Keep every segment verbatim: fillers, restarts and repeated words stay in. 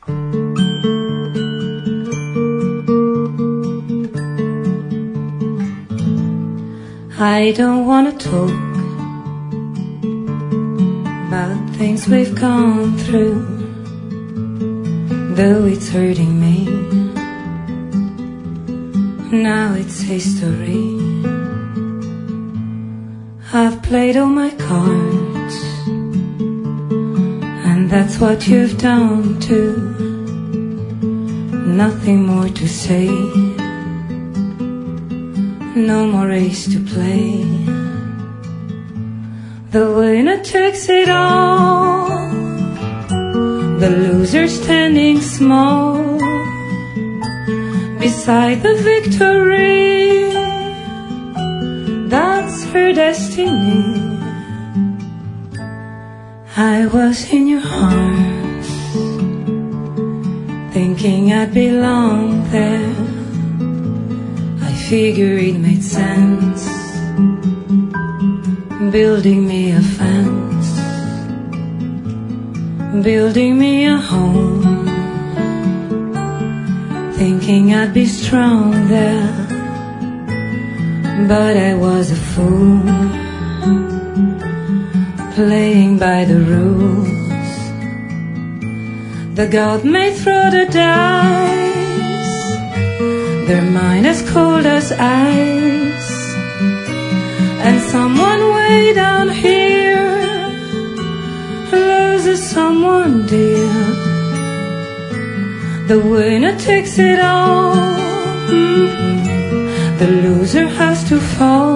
I don't wanna talk about things we've gone through, though it's hurting me. Now it's history. I've played all my cards, and that's what you've done too. Nothing more to say, no more race to play. The winner takes it all, the loser standing small beside the victory. That's her destiny. I was in your arms, thinking I'd belong there. I figured it made sense, building me a fence, building me a home, thinking I'd be strong there. But I was a fool, playing by the rules. The god may throw the dice, their mind as cold as ice, and someone way down here loses someone dear. The winner takes it all, mm-hmm. The loser has to fall.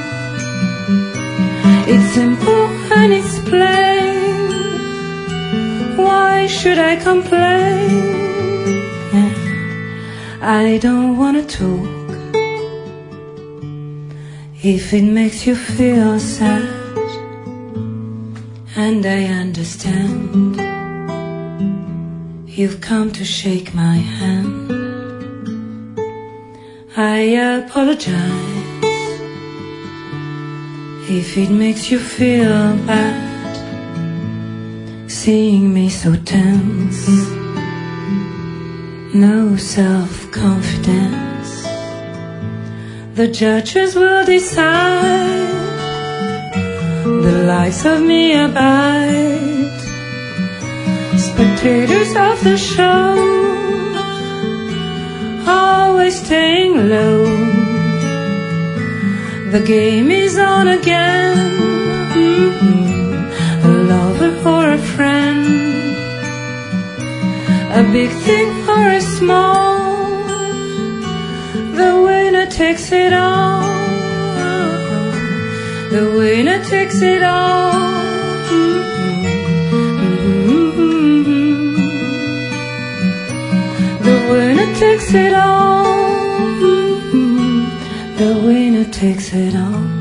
It's simple and it's plain, why should I complain? I don't wanna talk if it makes you feel sad, and I understand. You've come to shake my hand. I apologize if it makes you feel bad, seeing me so tense, no self-confidence. The judges will decide, the lives of me abide. Spectators of the show, always staying low. The game is on again, mm-hmm. A lover or a friend, a big thing or a small, the winner takes it all. The winner takes it all, mm-hmm. The winner takes it all, mm-hmm. The winner takes it all.